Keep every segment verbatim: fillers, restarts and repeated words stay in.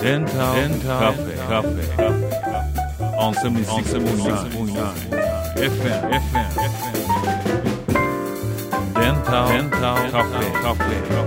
デンタルカフェカフェ on セブンティーシックスポイントナイン エフエム エフエム デンタルカフェカフ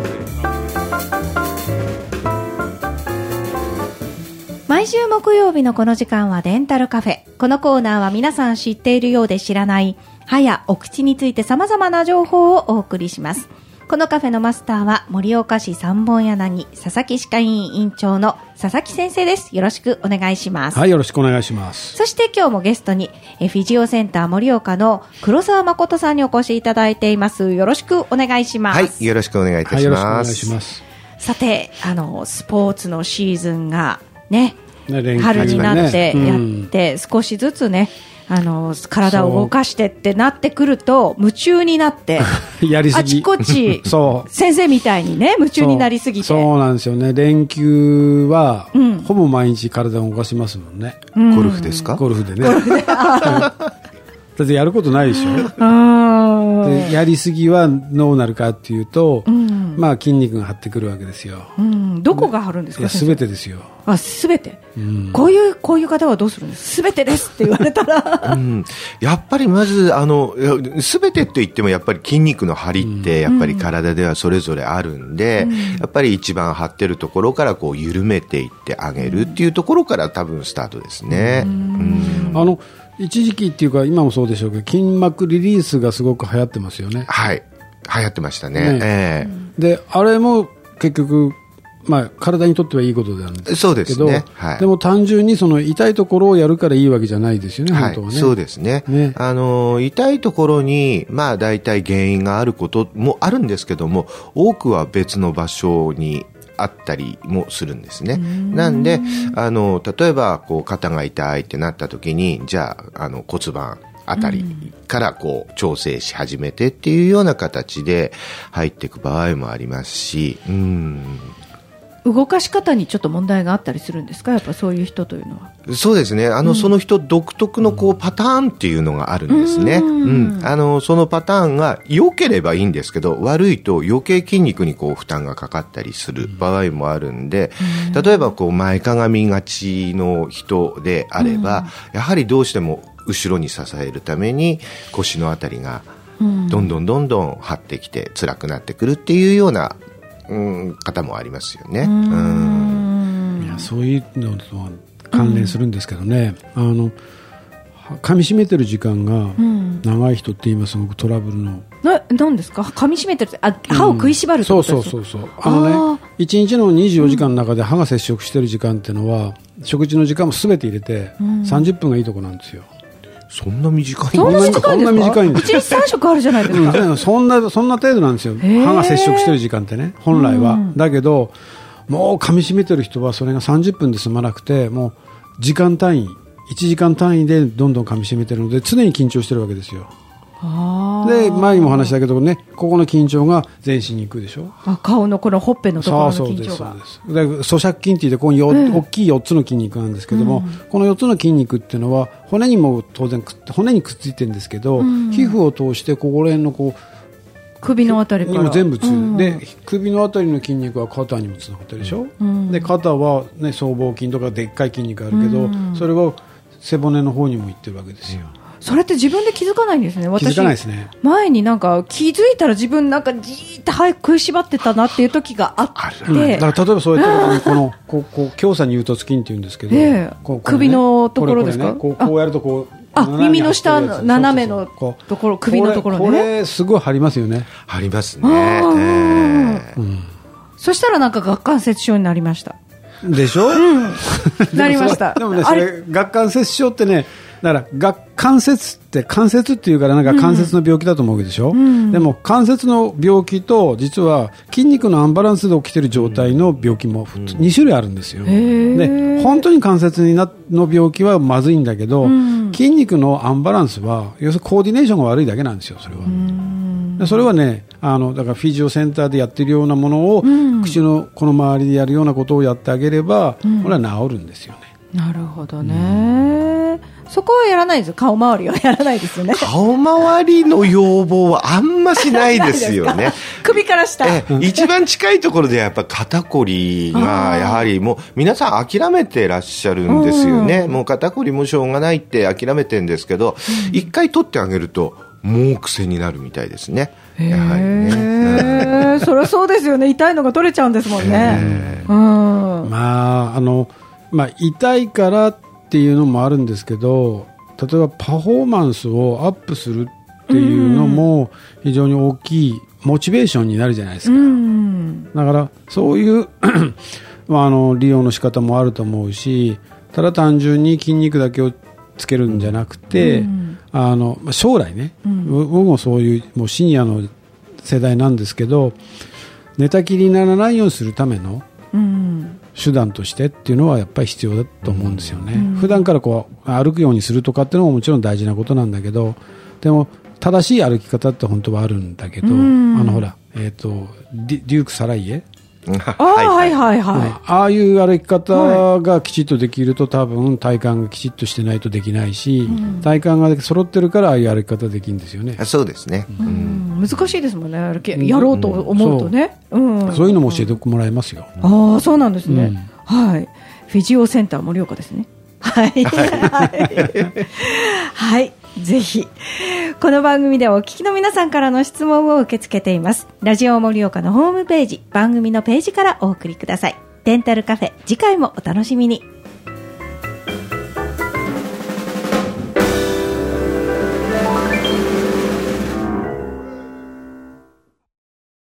ェ。 毎週木曜日のこの時間はデンタルカフェ。このコーナーは皆さん知っているようで知らない歯やお口について様々な情報をお送りします。このカフェのマスターは盛岡市三本柳佐々木歯科医院院長の佐々木先生です。よろしくお願いします。 はい、よろしくお願いします。 そして今日もゲストにえフィジオセンター盛岡の黒沢誠さんにお越しいただいています。よろしくお願いします。 はい、よろしくお願いいたします。はい、よろしくお願いします。 さて、あのスポーツのシーズンがね、 ね、 春になってやって、うん、少しずつね、あの体を動かしてってなってくると夢中になってやりすぎ、 あちこちそう先生みたいにね夢中になりすぎて、 そう、そうなんですよね。連休は、うん、ほぼ毎日体を動かしますもんね、 うん、ゴルフですか？ ゴルフでねだってやることないでしょあでやりすぎはどうなるかっていうと、うん、まあ筋肉が張ってくるわけですよ、 うん、どこが張るんですか？ すべてですよ。 あ、すべて、うん、こういうこういう方はどうするんです？すべてですって言われたら、 うん、やっぱりまずあのすべてって言ってもやっぱり筋肉の張りってやっぱり体ではそれぞれあるんで、うん、やっぱり一番張ってるところからこう緩めていってあげるっていうところから多分スタートですね、うんうん、あの一時期っていうか今もそうでしょうけど筋膜リリースがすごく流行ってますよね。 はい、流行ってましたね、ねえー、であれも結局まあ、体にとってはいいことなんですけど、 そうですね、はい、 でも単純にその痛いところをやるからいいわけじゃないですよね、 はい、 本当はね。 そうですね、ね、あの痛いところに、まあ、大体原因があることもあるんですけども、多くは別の場所にあったりもするんですね。なんであの例えばこう肩が痛いってなった時に、じゃあ、あの骨盤あたりからこう調整し始めてっていうような形で入っていく場合もありますし、うん、 動かし方にちょっと問題があったりするんですか？やっぱそういう人というのは。 そうですね、あの、うん、その人独特のこうパターンっていうのがあるんですね、うんうん、あのそのパターンが良ければいいんですけど、悪いと余計筋肉にこう負担がかかったりする場合もあるんで、うん、例えばこう前かがみがちの人であれば、うん、やはりどうしても後ろに支えるために腰のあたりがどんどんどんどん張ってきて辛くなってくるっていうような、うん、方もありますよね。うん、 いや、そういうのとは関連するんですけどね、うん、あの噛み締めてる時間が長い人って今すごくトラブルの、 な、なんですか？噛み締めてる、あ、歯を食いしばるってことですか？ うん、そうそうそうそう、あのね、いちにちのにじゅうよじかんの中で歯が接触してる時間っていうのは、食事の時間もすべて入れてさんじゅっぷんがいいとこなんですよ。 そんな短いんですか？ そんな短いんですか？ そんな短いんです。 いちにちさん食あるじゃないですか、 うん、そんなそんな程度なんですよ。歯が接触してる時間ってね、本来は、うん、だけどもう噛み締めてる人はそれがさんじゅっぷんで済まなくて、もう時間単位いちじかん単位でどんどん噛み締めてるので常に緊張してるわけですよ。あで前にも話したけどね、ここの緊張が全身に行くでしょ。 あ、顔のこのほっぺのところの緊張が。 そうですそうです。で咀嚼筋っていってここによ、えー、大きいよっつの筋肉なんですけども、うん、このよっつの筋肉っていうのは骨にも当然くっ骨にくっついてるんですけど、うん、皮膚を通してここら辺のこう首のあたりからにも全部つ、うん、で首のあたりの筋肉は肩にもつながってるでしょ、うん、で肩は、ね、僧帽筋とかでっかい筋肉あるけど、うん、それは背骨の方にもいってるわけですよ。 それって自分で気づかないんですね。 私気づかないですね。 前になんか気づいたら自分なんかじーって早く食いしばってたなっていう時があって、うん、 だから例えばそういった時にこのこうこう胸鎖乳突筋っていうんですけど、 えーこうこれね、首のところですか？ これこれね、こうこうやるとこうあ耳の下の斜めのところ、首のところね、 これ、これすごい張りますよね。 張りますね、えーうん、そしたらなんか顎関節症になりましたでしょ、うん、 なりました。 でもね、それ顎関節症ってね、だから顎関節って関節っていうからなんか関節の病気だと思うわけでしょ、うん、でも関節の病気と実は筋肉のアンバランスで起きている状態の病気もに種類あるんですよ、うん、で本当に関節になの病気はまずいんだけど、うん、筋肉のアンバランスは要するにコーディネーションが悪いだけなんですよ。それは、うん、でそれはね、あのだからフィジオセンターでやっているようなものを、うん、口のこの周りでやるようなことをやってあげれば、うん、これは治るんですよね。 なるほどね、うんー、そこはやらないです。顔周りはやらないですよね。 顔周りの要望はあんましないですよね。 首から下。 え一番近いところでやっぱ肩こりがやはりもう皆さん諦めてらっしゃるんですよね。もう肩こりもしょうがないって諦めてるんですけど、一、うん、回取ってあげるともう癖になるみたいですね。やはりね。 そりゃそうですよね。痛いのが取れちゃうんですもんね。うん、 まああのまあ痛いからっていうのもあるんですけど、例えばパフォーマンスをアップするっていうのも非常に大きいモチベーションになるじゃないですか。うん、だからそういうまあ、あの利用の仕方もあると思うし、ただ単純に筋肉だけをつけるんじゃなくて、うん、あの将来ね、うん、僕もそういうもうシニアの世代なんですけど、寝たきりにならないようにするための手段としてっていうのはやっぱり必要だと思うんですよね。うん、普段からこう歩くようにするとかっていうのももちろん大事なことなんだけど、でも正しい歩き方って本当はあるんだけど、うん、あのほら、えーと、デューク・サライエあはいはいはい、 ああいう歩き方がきちっとできると、多分体幹がきちっとしてないとできないし、うん、体幹が揃ってるからああいう歩き方できるんですよね。 そうですね、 うん、難しいですもんね、歩きやろうと思うとね、うんうん、 そう、そういうのも教えてもらえますよ。 ああそうなんですね、うん、はい、フィジオセンター盛岡ですね。はい、はい、はい、ぜひこの番組ではお聞きの皆さんからの質問を受け付けています。ラジオ盛岡のホームページ、番組のページからお送りください。デンタルカフェ、次回もお楽しみに。